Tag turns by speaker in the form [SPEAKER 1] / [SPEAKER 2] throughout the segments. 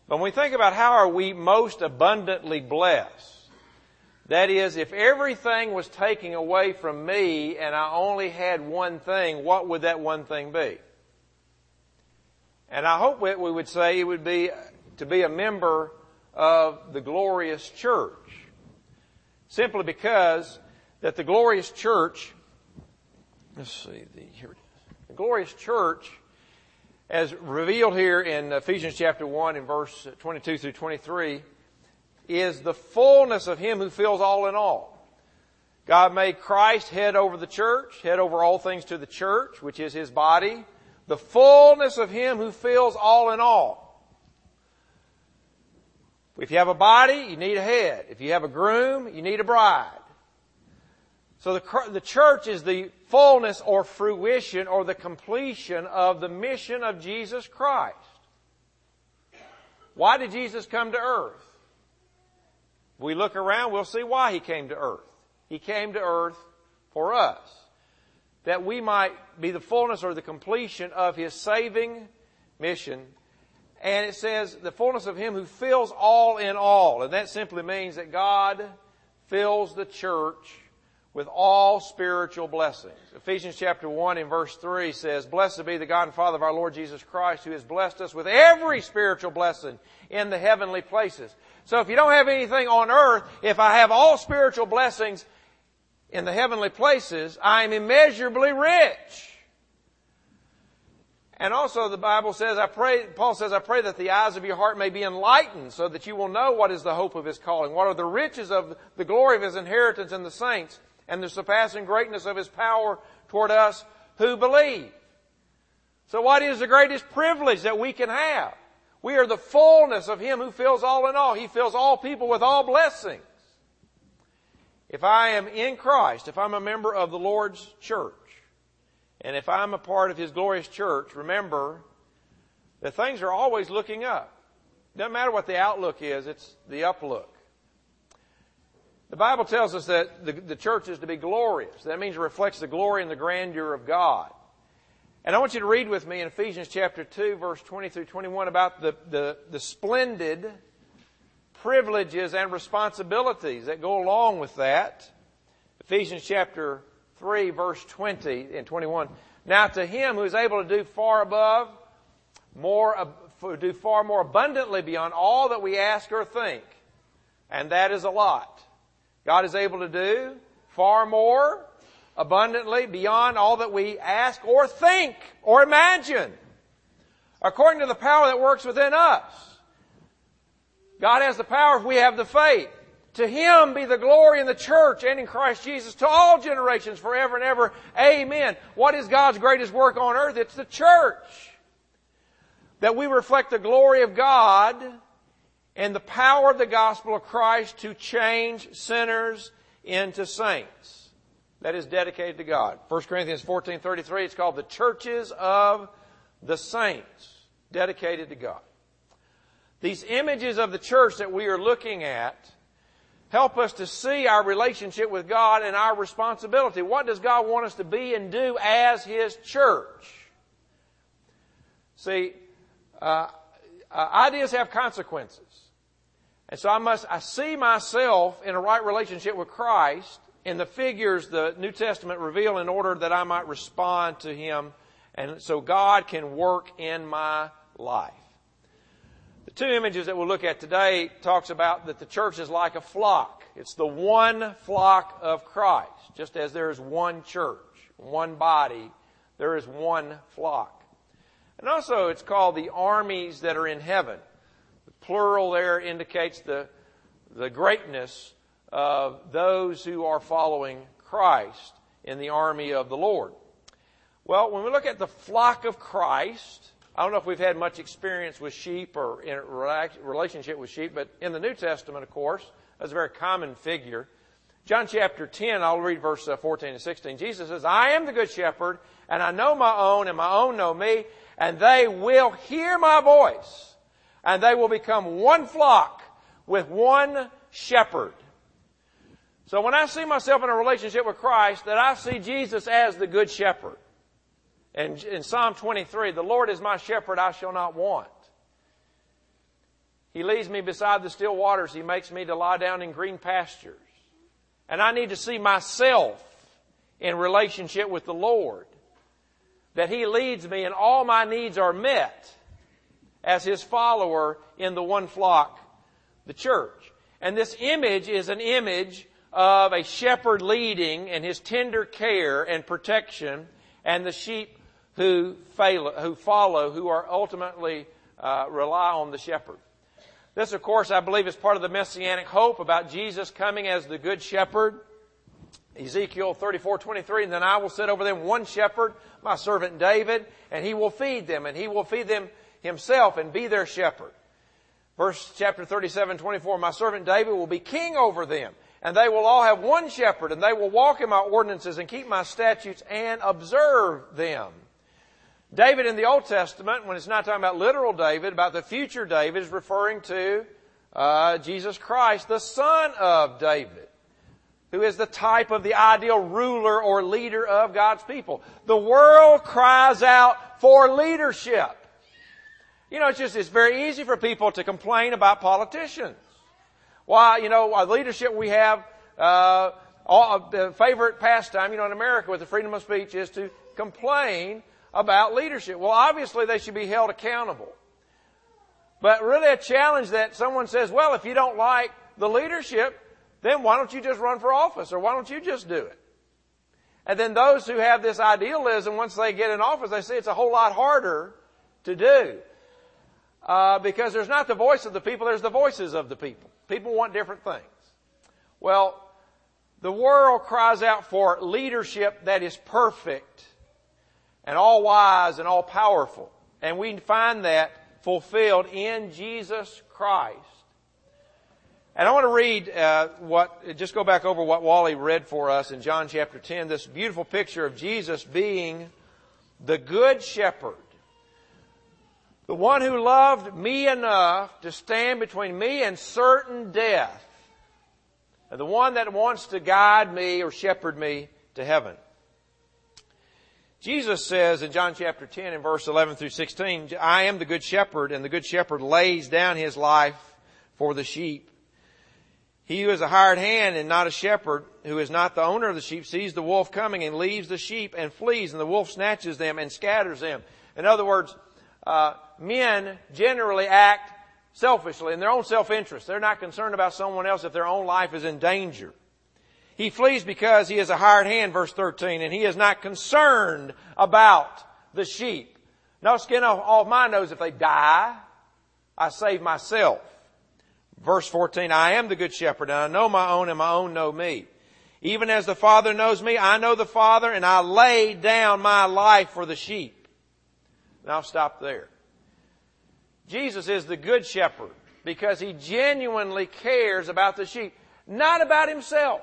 [SPEAKER 1] But when we think about how are we most abundantly blessed, that is, if everything was taken away from me and I only had one thing, what would that one thing be? And I hope we would say it would be to be a member of the glorious church. Simply because that the glorious church, here it is. The glorious church, as revealed here in Ephesians chapter 1 and verse 22 through 23, is the fullness of Him who fills all in all. God made Christ head over the church, head over all things to the church, which is His body. The fullness of Him who fills all in all. If you have a body, you need a head. If you have a groom, you need a bride. So the church is the fullness or fruition or the completion of the mission of Jesus Christ. Why did Jesus come to earth? If we look around, we'll see why He came to earth. He came to earth for us, that we might be the fullness or the completion of His saving mission. And it says the fullness of Him who fills all in all. And that simply means that God fills the church with all spiritual blessings. Ephesians chapter 1 and verse 3 says, "Blessed be the God and Father of our Lord Jesus Christ, who has blessed us with every spiritual blessing in the heavenly places." So if you don't have anything on earth, if I have all spiritual blessings in the heavenly places, I am immeasurably rich. And also the Bible says, Paul says, "I pray that the eyes of your heart may be enlightened, so that you will know what is the hope of His calling, what are the riches of the glory of His inheritance in the saints, and the surpassing greatness of His power toward us who believe." So what is the greatest privilege that we can have? We are the fullness of Him who fills all in all. He fills all people with all blessings. If I am in Christ, if I'm a member of the Lord's church, and if I'm a part of His glorious church, remember that things are always looking up. It doesn't matter what the outlook is, it's the uplook. The Bible tells us that the church is to be glorious. That means it reflects the glory and the grandeur of God. And I want you to read with me in Ephesians chapter 2, verse 20 through 21 about the splendid privileges and responsibilities that go along with that. Ephesians chapter 3, verse 20 and 21. "Now to Him who is able to do far more abundantly beyond all that we ask or think." And that is a lot. God is able to do far more abundantly beyond all that we ask or think or imagine, according to the power that works within us. God has the power if we have the faith. To Him be the glory in the church and in Christ Jesus to all generations forever and ever. Amen. What is God's greatest work on earth? It's the church. That we reflect the glory of God and the power of the gospel of Christ to change sinners into saints. That is dedicated to God. 1 Corinthians 14:33, it's called the churches of the saints, dedicated to God. These images of the church that we are looking at help us to see our relationship with God and our responsibility. What does God want us to be and do as His church? See, ideas have consequences. And so I see myself in a right relationship with Christ in the figures the New Testament reveal in order that I might respond to Him and so God can work in my life. The two images that we'll look at today talks about that the church is like a flock. It's the one flock of Christ. Just as there is one church, one body, there is one flock. And also it's called the armies that are in heaven. The plural there indicates the greatness of those who are following Christ in the army of the Lord. Well, when we look at the flock of Christ, I don't know if we've had much experience with sheep or in a relationship with sheep, but in the New Testament, of course, that's a very common figure. John chapter 10, I'll read verse 14 and 16. Jesus says, "I am the good shepherd, and I know my own, and my own know me, and they will hear my voice, and they will become one flock with one shepherd." So when I see myself in a relationship with Christ, that I see Jesus as the good shepherd. And in Psalm 23, "The Lord is my shepherd, I shall not want." He leads me beside the still waters. He makes me to lie down in green pastures. And I need to see myself in relationship with the Lord, that He leads me and all my needs are met as His follower in the one flock, the church. And this image is an image of a shepherd leading and his tender care and protection, and the sheep who follow, who are ultimately rely on the shepherd. This, of course, I believe is part of the messianic hope about Jesus coming as the good shepherd. Ezekiel 34:23, and then I will set over them one shepherd, my servant David, and he will feed them, and he will feed them himself and be their shepherd. Chapter 37:24, my servant David will be king over them, and they will all have one shepherd, and they will walk in my ordinances and keep my statutes and observe them. David in the Old Testament, when it's not talking about literal David, about the future David, is referring to Jesus Christ, the son of David, who is the type of the ideal ruler or leader of God's people. The world cries out for leadership. You know, it's very easy for people to complain about politicians. Why, our leadership we have, the favorite pastime, in America with the freedom of speech is to complain about leadership. Well, obviously they should be held accountable. But really a challenge that someone says, well, if you don't like the leadership, then why don't you just run for office, or why don't you just do it? And then those who have this idealism, once they get in office, they say it's a whole lot harder to do. Because there's not the voice of the people, there's the voices of the people. People want different things. Well, the world cries out for leadership that is perfect and all wise and all powerful. And we find that fulfilled in Jesus Christ. And I want to read just go back over what Wally read for us in John chapter 10, this beautiful picture of Jesus being the good shepherd. The one who loved me enough to stand between me and certain death. And the one that wants to guide me or shepherd me to heaven. Jesus says in John chapter 10 and verse 11 through 16, I am the good shepherd, and the good shepherd lays down his life for the sheep. He who is a hired hand and not a shepherd, who is not the owner of the sheep, sees the wolf coming and leaves the sheep and flees, and the wolf snatches them and scatters them. In other words, men generally act selfishly in their own self-interest. They're not concerned about someone else if their own life is in danger. He flees because he is a hired hand, verse 13, and he is not concerned about the sheep. No skin off my nose. If they die, I save myself. Verse 14, I am the good shepherd, and I know my own, and my own know me. Even as the Father knows me, I know the Father, and I lay down my life for the sheep. And I'll stop there. Jesus is the good shepherd because he genuinely cares about the sheep, not about himself.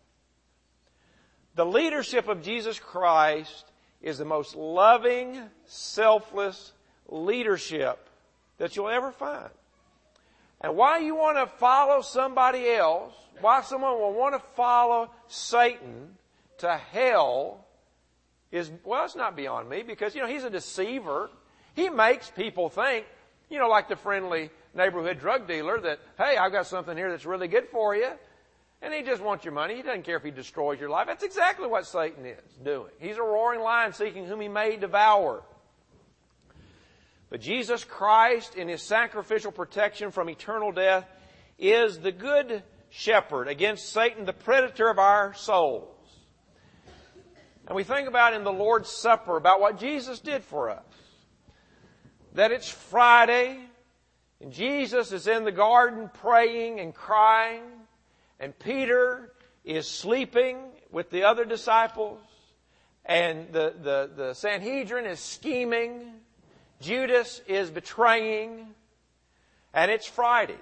[SPEAKER 1] The leadership of Jesus Christ is the most loving, selfless leadership that you'll ever find. And why you want to follow somebody else, why someone will want to follow Satan to hell is, well, it's not beyond me because, he's a deceiver. He makes people think, like the friendly neighborhood drug dealer that, hey, I've got something here that's really good for you. And he just wants your money. He doesn't care if he destroys your life. That's exactly what Satan is doing. He's a roaring lion seeking whom he may devour. But Jesus Christ, in his sacrificial protection from eternal death, is the good shepherd against Satan, the predator of our souls. And we think about in the Lord's Supper about what Jesus did for us. That it's Friday, and Jesus is in the garden praying and crying, and Peter is sleeping with the other disciples, and the Sanhedrin is scheming, Judas is betraying, and it's Friday.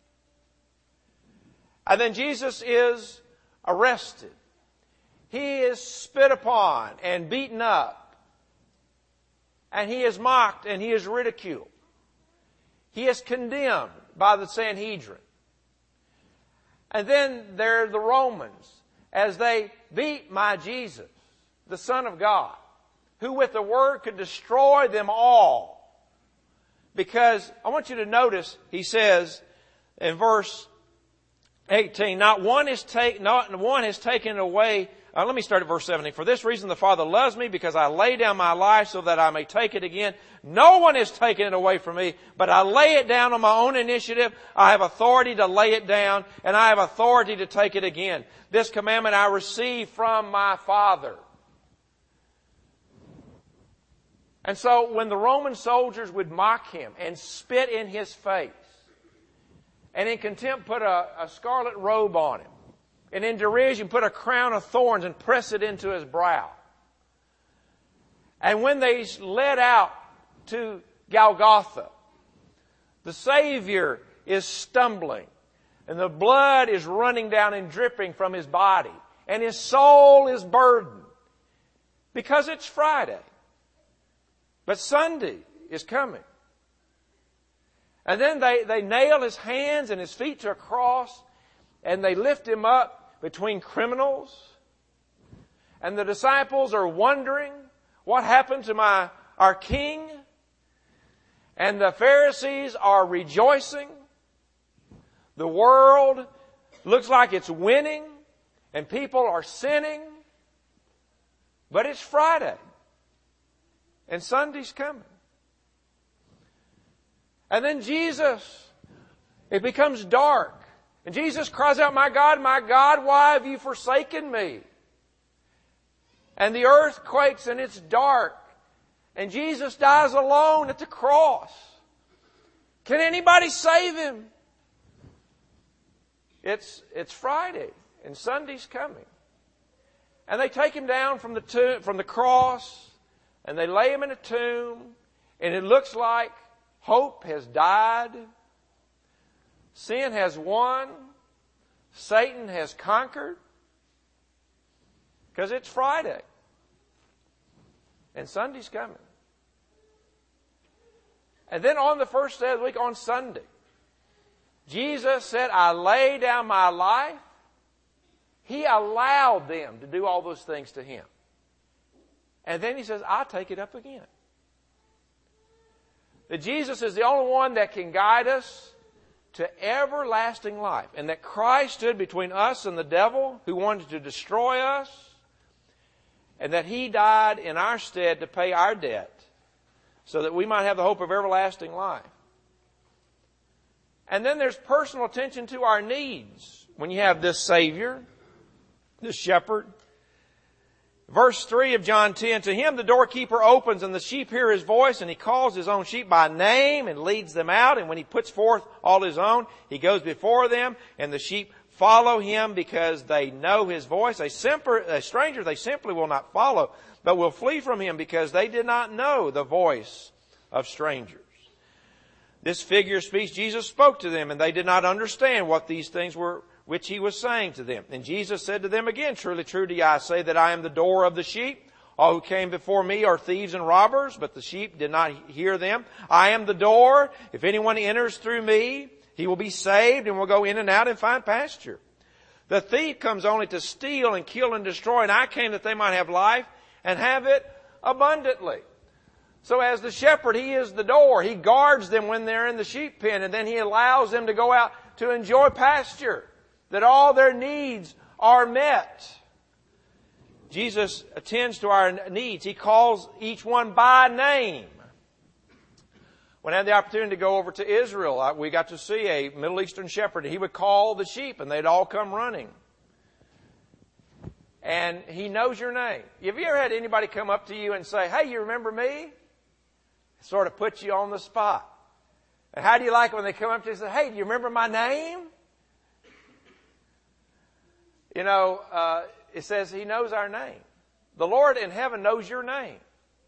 [SPEAKER 1] And then Jesus is arrested. He is spit upon and beaten up. And he is mocked and he is ridiculed. He is condemned by the Sanhedrin. And then there are the Romans as they beat my Jesus, the Son of God, who with the word could destroy them all. Because I want you to notice, he says in verse 18, not one has taken away. Let me start at verse 17. For this reason the Father loves me, because I lay down my life so that I may take it again. No one has taken it away from me, but I lay it down on my own initiative. I have authority to lay it down, and I have authority to take it again. This commandment I received from my Father. And so when the Roman soldiers would mock him and spit in his face, and in contempt put a scarlet robe on him, and in derision put a crown of thorns and press it into his brow. And when they led out to Golgotha, the Savior is stumbling, and the blood is running down and dripping from his body, and his soul is burdened, because it's Friday. But Sunday is coming. And then they nail his hands and his feet to a cross, and they lift him up between criminals. And the disciples are wondering, what happened to our King? And the Pharisees are rejoicing. The world looks like it's winning, and people are sinning. But it's Friday. And Sunday's coming. And then Jesus, it becomes dark. And Jesus cries out, my God, why have you forsaken me? And the earth quakes and it's dark. And Jesus dies alone at the cross. Can anybody save him? It's Friday and Sunday's coming. And they take him down from the cross, and they lay him in a tomb, and it looks like hope has died. Sin has won. Satan has conquered. Because it's Friday. And Sunday's coming. And then on the first day of the week, on Sunday, Jesus said, I lay down my life. He allowed them to do all those things to him. And then he says, I'll take it up again. That Jesus is the only one that can guide us to everlasting life. And that Christ stood between us and the devil who wanted to destroy us. And that he died in our stead to pay our debt so that we might have the hope of everlasting life. And then there's personal attention to our needs when you have this Savior, this shepherd. Verse 3 of John 10, to him the doorkeeper opens, and the sheep hear his voice, and he calls his own sheep by name and leads them out. And when he puts forth all his own, he goes before them, and the sheep follow him because they know his voice. A stranger they simply will not follow, but will flee from him because they did not know the voice of strangers. This figure of speech Jesus spoke to them, and they did not understand what these things were which he was saying to them. And Jesus said to them again, truly, truly, I say that I am the door of the sheep. All who came before me are thieves and robbers, but the sheep did not hear them. I am the door. If anyone enters through me, he will be saved and will go in and out and find pasture. The thief comes only to steal and kill and destroy, and I came that they might have life and have it abundantly. So as the shepherd, he is the door. He guards them when they're in the sheep pen, and then he allows them to go out to enjoy pasture, that all their needs are met. Jesus attends to our needs. He calls each one by name. When I had the opportunity to go over to Israel, we got to see a Middle Eastern shepherd. He would call the sheep, and they'd all come running. And he knows your name. Have you ever had anybody come up to you and say, hey, you remember me? Sort of puts you on the spot. And how do you like it when they come up to you and say, hey, do you remember my name? You know, it says he knows our name. The Lord in heaven knows your name.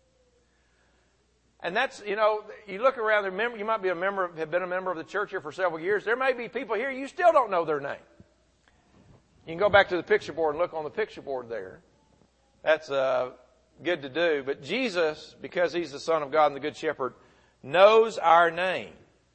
[SPEAKER 1] And that's, you know, you look around, you might be have been a member of the church here for several years. There may be people here, you still don't know their name. You can go back to the picture board and look on the picture board there. That's good to do. But Jesus, because he's the Son of God and the Good Shepherd, knows our name.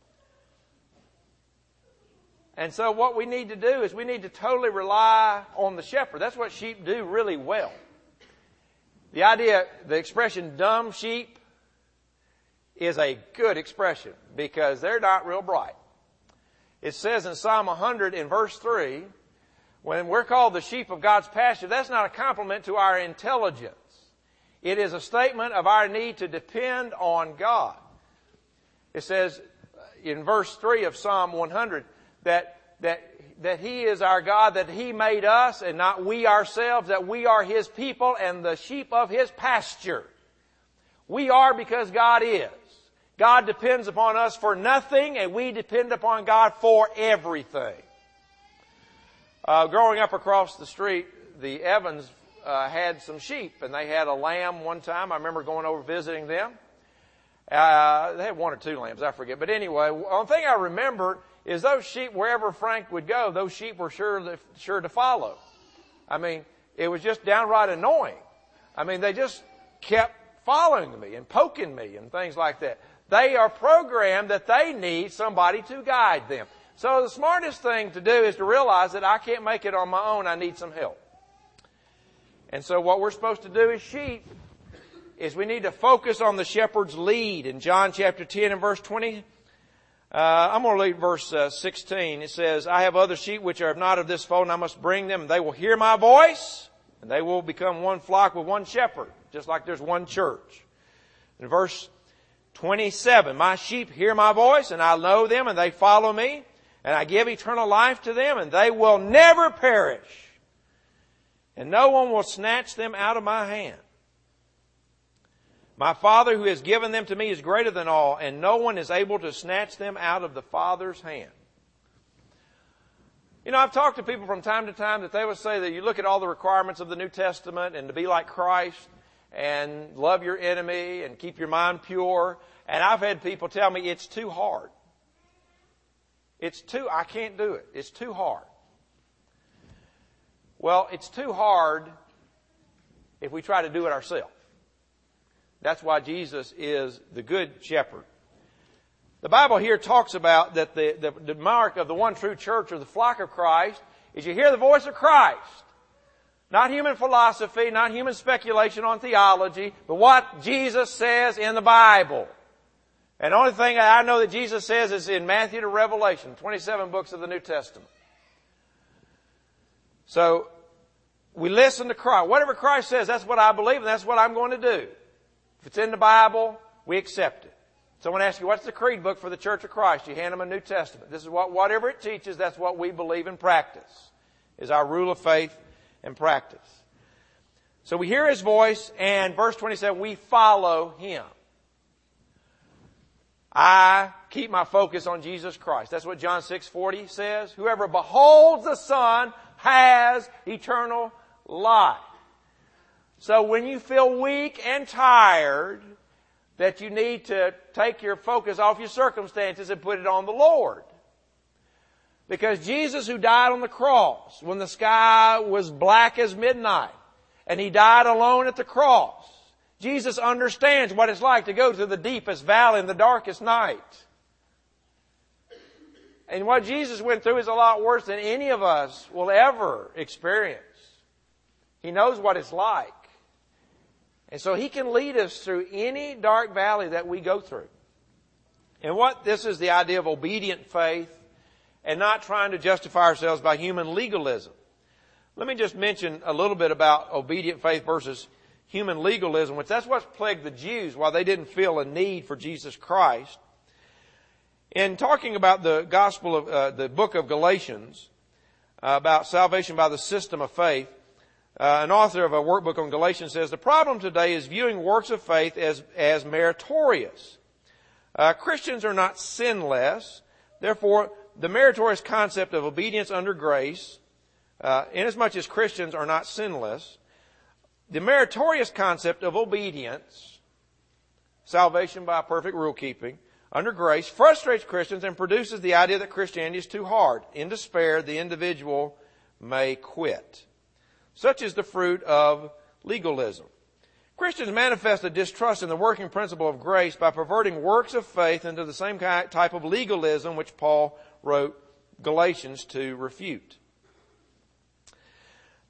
[SPEAKER 1] And so what we need to do is we need to totally rely on the shepherd. That's what sheep do really well. The expression dumb sheep is a good expression because they're not real bright. It says in Psalm 100 in verse 3, when we're called the sheep of God's pasture, that's not a compliment to our intelligence. It is a statement of our need to depend on God. It says in verse 3 of Psalm 100 that He is our God, that He made us and not we ourselves, that we are His people and the sheep of His pasture. We are because God is. God depends upon us for nothing, and we depend upon God for everything. Growing up across the street, the Evans had some sheep, and they had a lamb one time. I remember going over visiting them. They had one or two lambs, I forget. But anyway, one thing I remember is those sheep, wherever Frank would go, those sheep were sure to follow. I mean, it was just downright annoying. I mean, they just kept following me and poking me and things like that. They are programmed that they need somebody to guide them. So the smartest thing to do is to realize that I can't make it on my own. I need some help. And so what we're supposed to do as sheep is we need to focus on the shepherd's lead. In John chapter 10 and verse 20, I'm going to read verse 16. It says, I have other sheep which are not of this fold, and I must bring them, and they will hear my voice, and they will become one flock with one shepherd, just like there's one church. In verse 27, my sheep hear my voice, and I know them, and they follow me, and I give eternal life to them, and they will never perish, and no one will snatch them out of my hand. My Father who has given them to me is greater than all, and no one is able to snatch them out of the Father's hand. You know, I've talked to people from time to time that they would say that you look at all the requirements of the New Testament and to be like Christ and love your enemy and keep your mind pure. And I've had people tell me it's too hard. I can't do it. It's too hard. Well, it's too hard if we try to do it ourselves. That's why Jesus is the good shepherd. The Bible here talks about that the mark of the one true church or the flock of Christ is you hear the voice of Christ. Not human philosophy, not human speculation on theology, but what Jesus says in the Bible. And the only thing I know that Jesus says is in Matthew to Revelation, 27 books of the New Testament. So, we listen to Christ. Whatever Christ says, that's what I believe and that's what I'm going to do. If it's in the Bible, we accept it. Someone asks you, what's the creed book for the Church of Christ? You hand them a New Testament. This is whatever it teaches, that's what we believe and practice, is our rule of faith and practice. So we hear His voice, and verse 27, we follow Him. I keep my focus on Jesus Christ. That's what John 6:40 says. Whoever beholds the Son has eternal life. So when you feel weak and tired, that you need to take your focus off your circumstances and put it on the Lord. Because Jesus, who died on the cross when the sky was black as midnight, and He died alone at the cross, Jesus understands what it's like to go through the deepest valley in the darkest night. And what Jesus went through is a lot worse than any of us will ever experience. He knows what it's like. And so He can lead us through any dark valley that we go through. And this is the idea of obedient faith and not trying to justify ourselves by human legalism. Let me just mention a little bit about obedient faith versus human legalism, which that's what's plagued the Jews while they didn't feel a need for Jesus Christ. In talking about the gospel of the book of Galatians, about salvation by the system of faith, an author of a workbook on Galatians says, the problem today is viewing works of faith as meritorious. Christians are not sinless. Therefore, the meritorious concept of obedience under grace, inasmuch as Christians are not sinless, the meritorious concept of obedience, salvation by perfect rule keeping, under grace, frustrates Christians and produces the idea that Christianity is too hard. In despair, the individual may quit. Such is the fruit of legalism. Christians manifest a distrust in the working principle of grace by perverting works of faith into the same type of legalism which Paul wrote Galatians to refute.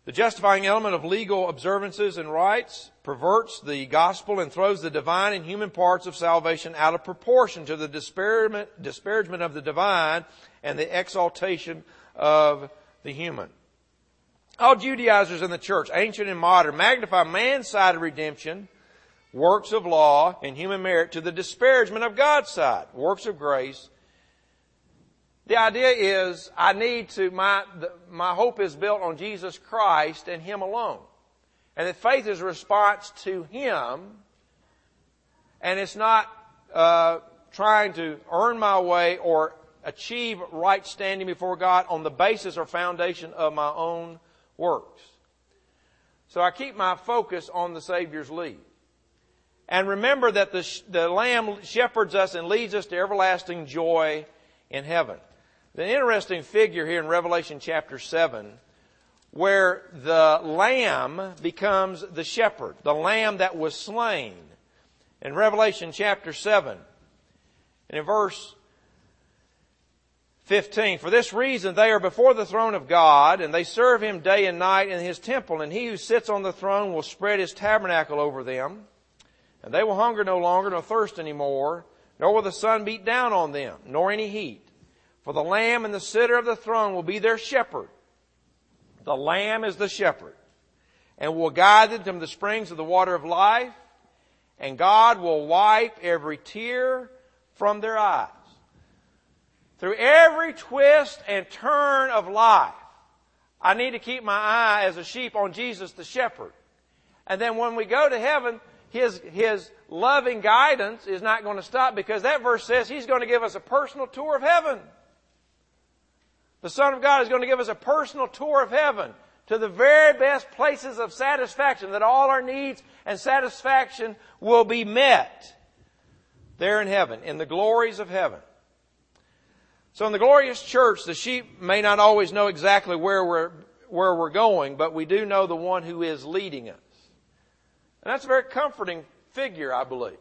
[SPEAKER 1] The justifying element of legal observances and rites perverts the gospel and throws the divine and human parts of salvation out of proportion to the disparagement of the divine and the exaltation of the human. All Judaizers in the church, ancient and modern, magnify man's side of redemption, works of law and human merit, to the disparagement of God's side, works of grace. The idea is my hope is built on Jesus Christ and Him alone. And that faith is a response to Him, and it's not trying to earn my way or achieve right standing before God on the basis or foundation of my own works. So I keep my focus on the Savior's lead. And remember that the Lamb shepherds us and leads us to everlasting joy in heaven. The interesting figure here in Revelation chapter 7, where the Lamb becomes the shepherd, the Lamb that was slain. In Revelation chapter 7, and in verse 15, for this reason they are before the throne of God, and they serve Him day and night in His temple, and He who sits on the throne will spread His tabernacle over them, and they will hunger no longer, nor thirst any more, nor will the sun beat down on them, nor any heat. For the Lamb and the sitter of the throne will be their shepherd. The Lamb is the shepherd, and will guide them to the springs of the water of life, and God will wipe every tear from their eyes. Through every twist and turn of life, I need to keep my eye as a sheep on Jesus the shepherd. And then when we go to heaven, His loving guidance is not going to stop, because that verse says He's going to give us a personal tour of heaven. The Son of God is going to give us a personal tour of heaven to the very best places of satisfaction, that all our needs and satisfaction will be met there in heaven, in the glories of heaven. So in the glorious church, the sheep may not always know exactly where we're going, but we do know the one who is leading us. And that's a very comforting figure, I believe.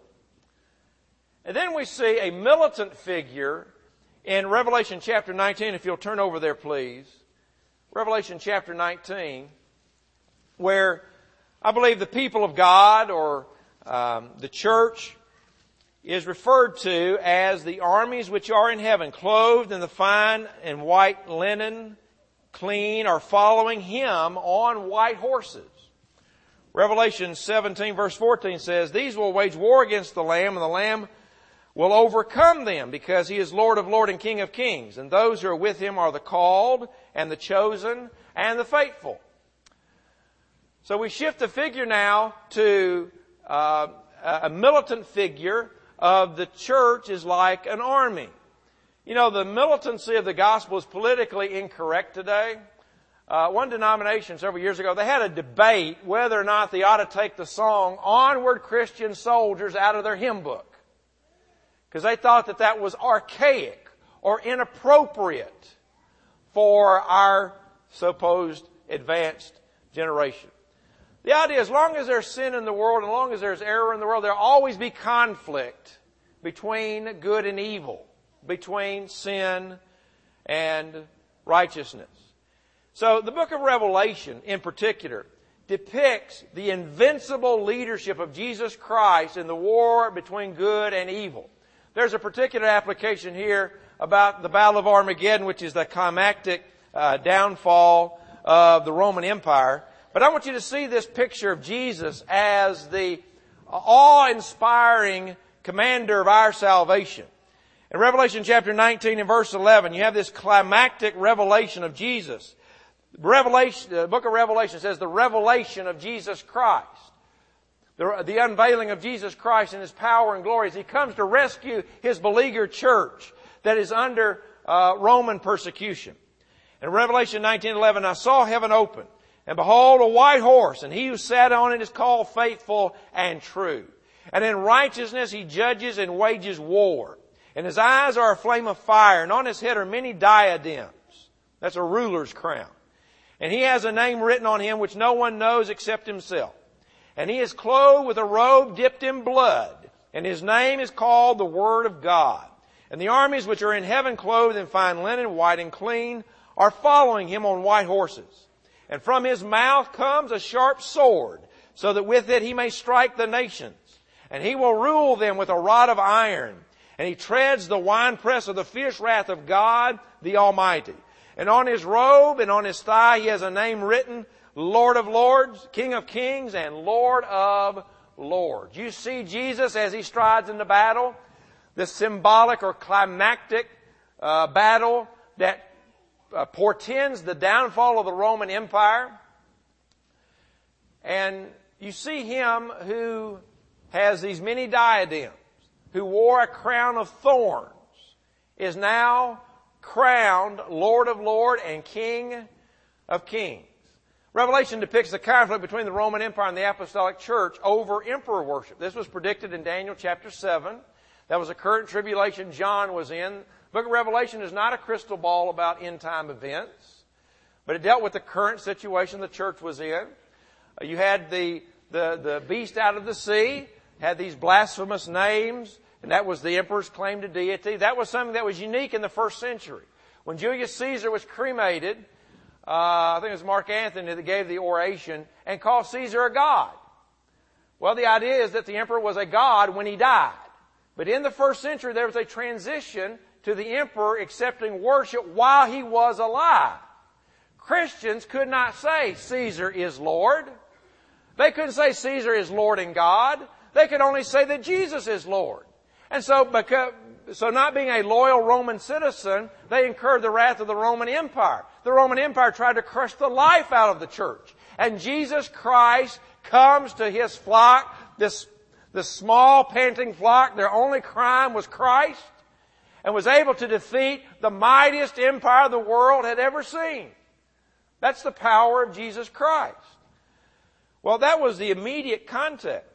[SPEAKER 1] And then we see a militant figure in Revelation chapter 19, if you'll turn over there, please. Revelation chapter 19, where I believe the people of God, or the church, is referred to as the armies which are in heaven, clothed in the fine and white linen, clean, are following Him on white horses. Revelation 17 verse 14 says, these will wage war against the Lamb, and the Lamb will overcome them, because He is Lord of lords and King of kings. And those who are with Him are the called and the chosen and the faithful. So we shift the figure now to a militant figure of the church is like an army. You know, the militancy of the gospel is politically incorrect today. One denomination several years ago, they had a debate whether or not they ought to take the song Onward Christian Soldiers out of their hymn book, because they thought that that was archaic or inappropriate for our supposed advanced generation. The idea, as long as there's sin in the world, and as long as there's error in the world, there'll always be conflict between good and evil, between sin and righteousness. So the book of Revelation in particular depicts the invincible leadership of Jesus Christ in the war between good and evil. There's a particular application here about the Battle of Armageddon, which is the climactic downfall of the Roman Empire. But I want you to see this picture of Jesus as the awe-inspiring commander of our salvation. In Revelation chapter 19 and verse 11, you have this climactic revelation of Jesus. The book of Revelation says the revelation of Jesus Christ. The unveiling of Jesus Christ in His power and glory as He comes to rescue His beleaguered church that is under Roman persecution. In Revelation 19:11, I saw heaven open, and behold, a white horse, and He who sat on it is called Faithful and True. And in righteousness He judges and wages war. And His eyes are a flame of fire, and on His head are many diadems. That's a ruler's crown. And He has a name written on Him which no one knows except Himself. And He is clothed with a robe dipped in blood, and His name is called the Word of God. And the armies which are in heaven, clothed in fine linen, white and clean, are following Him on white horses. And from his mouth comes a sharp sword, so that with it he may strike the nations. And he will rule them with a rod of iron. And he treads the winepress of the fierce wrath of God the Almighty. And on his robe and on his thigh he has a name written, Lord of Lords, King of Kings, and Lord of Lords. You see Jesus as he strides into battle, the symbolic or climactic battle that portends the downfall of the Roman Empire. And you see him who has these many diadems, who wore a crown of thorns, is now crowned Lord of Lords and King of Kings. Revelation depicts the conflict between the Roman Empire and the Apostolic Church over emperor worship. This was predicted in Daniel chapter 7. That was a current tribulation John was in. The book of Revelation is not a crystal ball about end-time events, but it dealt with the current situation the church was in. You had the beast out of the sea, had these blasphemous names, and that was the emperor's claim to deity. That was something that was unique in the first century. When Julius Caesar was cremated, I think it was Mark Antony that gave the oration and called Caesar a god. Well, the idea is that the emperor was a god when he died. But in the first century, there was a transition to the emperor accepting worship while he was alive. Christians could not say Caesar is Lord. They couldn't say Caesar is Lord and God. They could only say that Jesus is Lord. And so not being a loyal Roman citizen, they incurred the wrath of the Roman Empire. The Roman Empire tried to crush the life out of the church. And Jesus Christ comes to his flock, this small panting flock. Their only crime was Christ, and was able to defeat the mightiest empire the world had ever seen. That's the power of Jesus Christ. Well, that was the immediate context.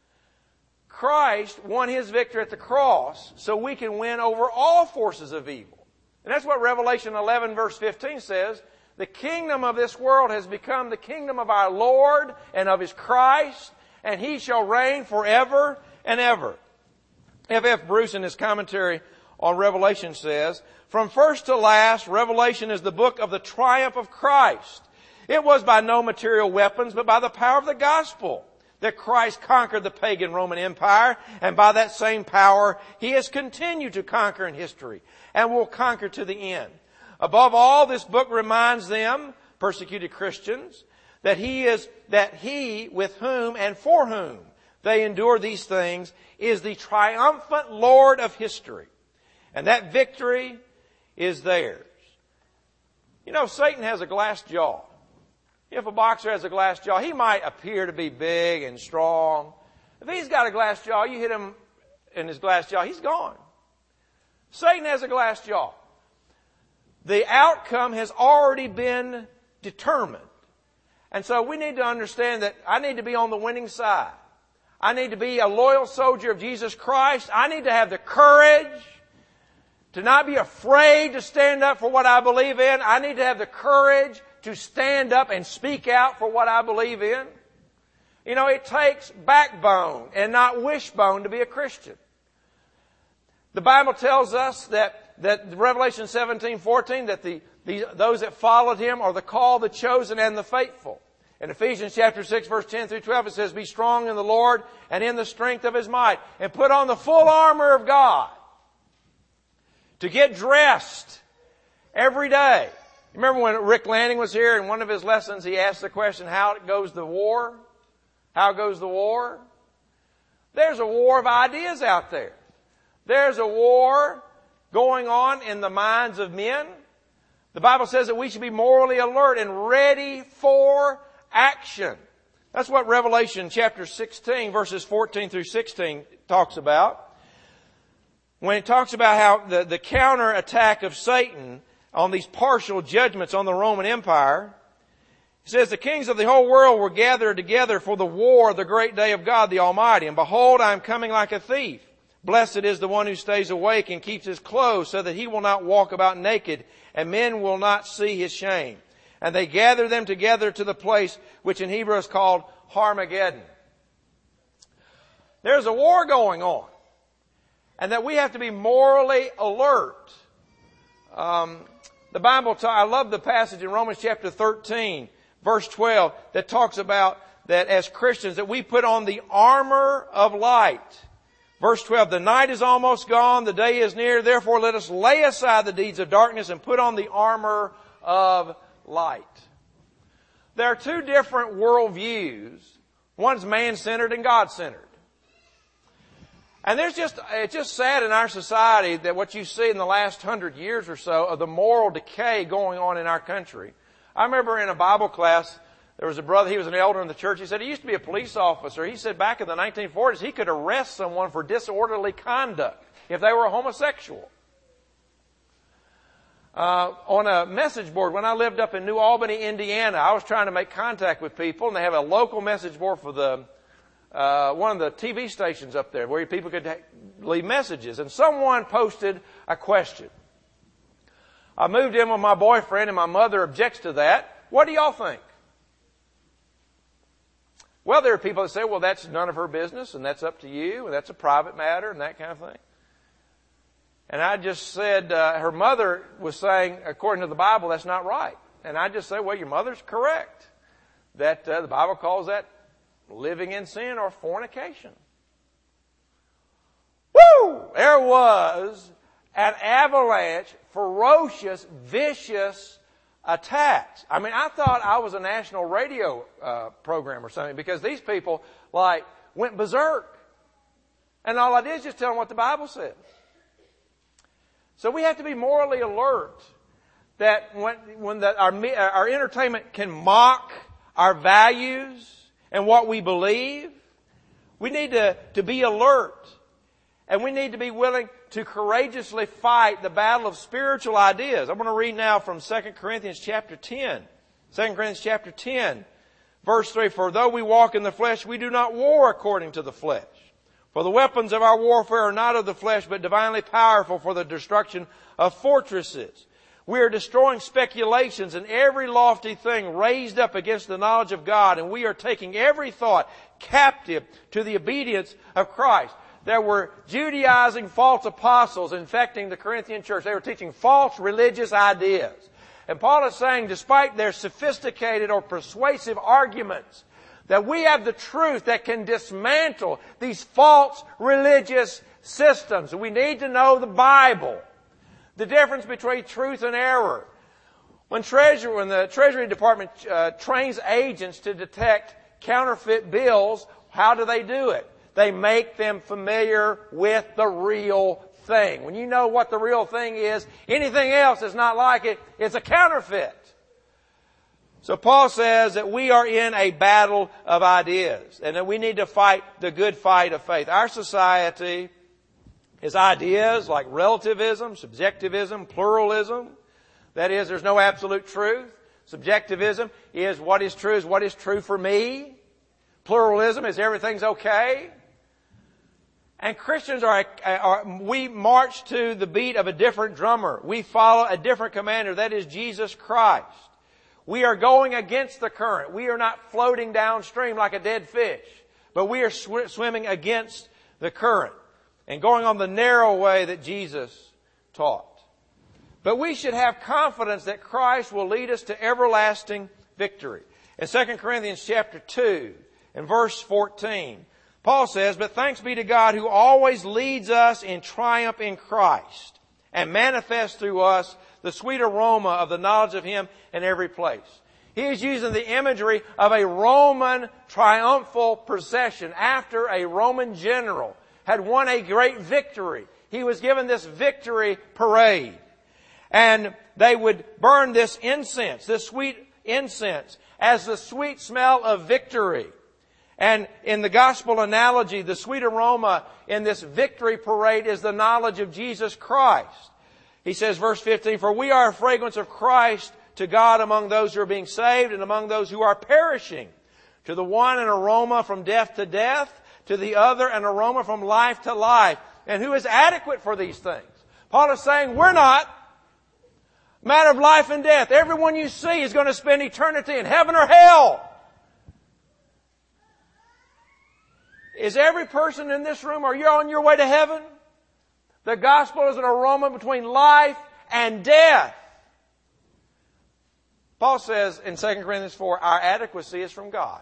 [SPEAKER 1] Christ won his victory at the cross so we can win over all forces of evil. And that's what Revelation 11 verse 15 says. The kingdom of this world has become the kingdom of our Lord and of his Christ, and he shall reign forever and ever. F.F. Bruce in his commentary on Revelation says, from first to last, Revelation is the book of the triumph of Christ. It was by no material weapons, but by the power of the gospel that Christ conquered the pagan Roman Empire, and by that same power, he has continued to conquer in history and will conquer to the end. Above all, this book reminds them, persecuted Christians, that he with whom and for whom they endure these things is the triumphant Lord of history. And that victory is theirs. You know, Satan has a glass jaw. If a boxer has a glass jaw, he might appear to be big and strong. If he's got a glass jaw, you hit him in his glass jaw, he's gone. Satan has a glass jaw. The outcome has already been determined. And so we need to understand that I need to be on the winning side. I need to be a loyal soldier of Jesus Christ. I need to have the courage to not be afraid to stand up for what I believe in. I need to have the courage to stand up and speak out for what I believe in. You know, it takes backbone and not wishbone to be a Christian. The Bible tells us that Revelation 17:14, that those that followed him are the called, the chosen, and the faithful. In Ephesians chapter 6, verse 10 through 12, it says, be strong in the Lord and in the strength of his might, and put on the full armor of God to get dressed every day. Remember when Rick Lanning was here, in one of his lessons, he asked the question, how goes the war? How goes the war? There's a war of ideas out there. There's a war going on in the minds of men. The Bible says that we should be morally alert and ready for action. That's what Revelation chapter 16, verses 14 through 16 talks about. When it talks about how the counterattack of Satan on these partial judgments on the Roman Empire, it says, the kings of the whole world were gathered together for the war of the great day of God the Almighty. And behold, I am coming like a thief. Blessed is the one who stays awake and keeps his clothes, so that he will not walk about naked, and men will not see his shame. And they gather them together to the place which in Hebrew is called Armageddon. There's a war going on, and that we have to be morally alert. The Bible, I love the passage in Romans chapter 13, verse 12, that talks about that as Christians, that we put on the armor of light. Verse 12, the night is almost gone, the day is near, therefore let us lay aside the deeds of darkness and put on the armor of light. There are two different worldviews. One's man-centered and God-centered. And it's just sad in our society that what you see in the last 100 years or so of the moral decay going on in our country. I remember in a Bible class, there was a brother, he was an elder in the church. He said he used to be a police officer. He said back in the 1940s, he could arrest someone for disorderly conduct if they were a homosexual. On a message board, when I lived up in New Albany, Indiana, I was trying to make contact with people, and they have a local message board for the one of the TV stations up there where people could leave messages. And someone posted a question. I moved in with my boyfriend, and my mother objects to that. What do y'all think? Well, there are people that say, well, that's none of her business, and that's up to you, and that's a private matter, and that kind of thing. And I just said, her mother was saying, according to the Bible, that's not right. And I just said, well, your mother's correct. That the Bible calls that living in sin or fornication. Woo! There was an avalanche, ferocious, vicious attacks. I mean, I thought I was a national radio program or something because these people, went berserk. And all I did is just tell them what the Bible says. So we have to be morally alert that when our entertainment can mock our values and what we believe, we need to be alert. And we need to be willing to courageously fight the battle of spiritual ideas. I'm going to read now from 2 Corinthians chapter 10. 2 Corinthians chapter 10, verse 3. For though we walk in the flesh, we do not war according to the flesh. For the weapons of our warfare are not of the flesh, but divinely powerful for the destruction of fortresses. We are destroying speculations and every lofty thing raised up against the knowledge of God, and we are taking every thought captive to the obedience of Christ. There were Judaizing false apostles infecting the Corinthian church. They were teaching false religious ideas. And Paul is saying, despite their sophisticated or persuasive arguments, that we have the truth that can dismantle these false religious systems. We need to know the Bible. The difference between truth and error. When the Treasury Department trains agents to detect counterfeit bills, how do they do it? They make them familiar with the real thing. When you know what the real thing is, anything else is not like it. It's a counterfeit. So Paul says that we are in a battle of ideas and that we need to fight the good fight of faith. Our society is ideas like relativism, subjectivism, pluralism. That is, there's no absolute truth. Subjectivism is what is true for me. Pluralism is everything's okay. And Christians we march to the beat of a different drummer. We follow a different commander. That is Jesus Christ. We are going against the current. We are not floating downstream like a dead fish, but we are swimming against the current and going on the narrow way that Jesus taught. But we should have confidence that Christ will lead us to everlasting victory. In 2 Corinthians chapter 2 and verse 14, Paul says, but thanks be to God who always leads us in triumph in Christ and manifests through us the sweet aroma of the knowledge of Him in every place. He is using the imagery of a Roman triumphal procession after a Roman general had won a great victory. He was given this victory parade. And they would burn this incense, this sweet incense, as the sweet smell of victory. And in the gospel analogy, the sweet aroma in this victory parade is the knowledge of Jesus Christ. He says, verse 15, for we are a fragrance of Christ to God among those who are being saved and among those who are perishing. To the one an aroma from death to death, to the other an aroma from life to life. And who is adequate for these things? Paul is saying, we're not. Matter of life and death. Everyone you see is going to spend eternity in heaven or hell. Is every person in this room, are you on your way to heaven? The gospel is an aroma between life and death. Paul says in 2 Corinthians 4, our adequacy is from God.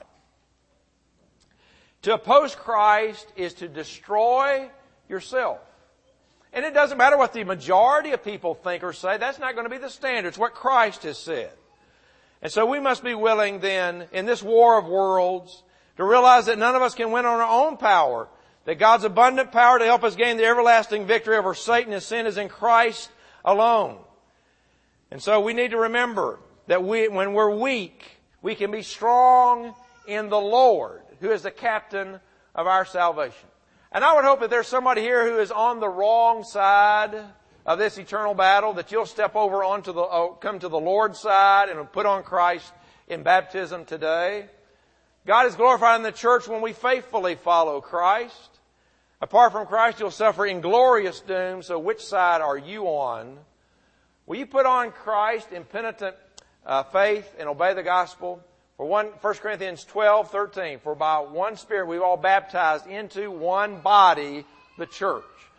[SPEAKER 1] To oppose Christ is to destroy yourself. And it doesn't matter what the majority of people think or say. That's not going to be the standard. It's what Christ has said. And so we must be willing then, in this war of worlds, to realize that none of us can win on our own power. That God's abundant power to help us gain the everlasting victory over Satan and sin is in Christ alone. And so we need to remember that when we're weak, we can be strong in the Lord, who is the captain of our salvation. And I would hope that there's somebody here who is on the wrong side of this eternal battle, that you'll step over come to the Lord's side and put on Christ in baptism today. God is glorified in the church when we faithfully follow Christ. Apart from Christ, you'll suffer inglorious doom. So which side are you on? Will you put on Christ in penitent faith and obey the gospel? For 1 Corinthians 12:13, for by one Spirit we've all baptized into one body, the church.